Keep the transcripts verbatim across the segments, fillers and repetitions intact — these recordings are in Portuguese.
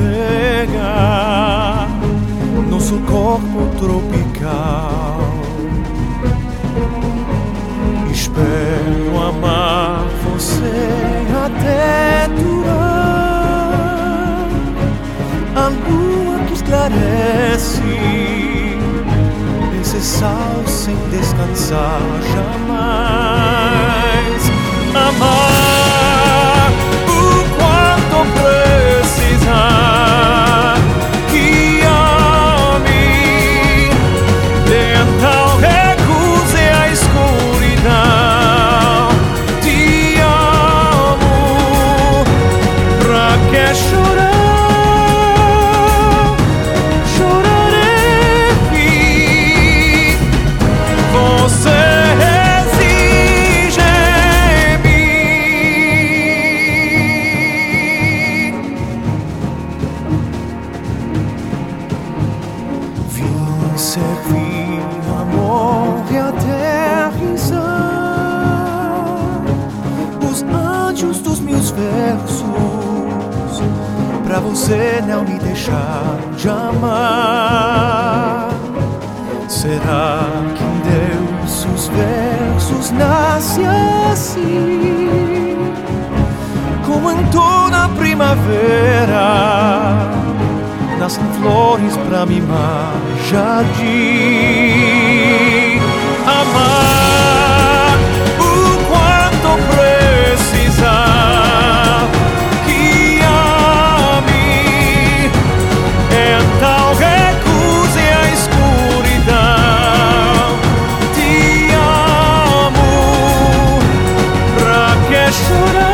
entregar nosso corpo tropical. Espero amar você até durar a lua que esclarece esse sal sem descansar jamais. Amar o quanto precisar, que ame, então recuse a escuridão. Te amo, pra que chorar? Servir amor e aterrissar os anjos dos meus versos, pra você não me deixar de amar. Será que em Deus os versos nascem assim, como em toda primavera nascem flores pra mimar jardim? Amar o quanto precisar, que ame, então recuse a escuridão. Te amo, pra que chorar?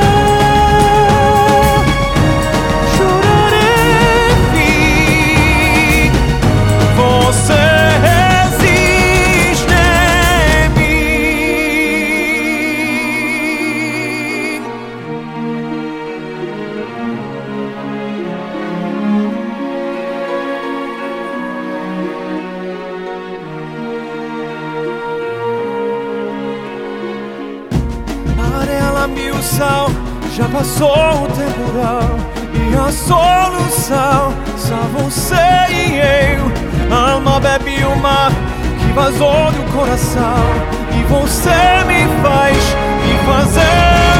O sal já passou o temporal e a solução só você e eu. A alma bebe o mar que vazou do coração e você me faz me fazer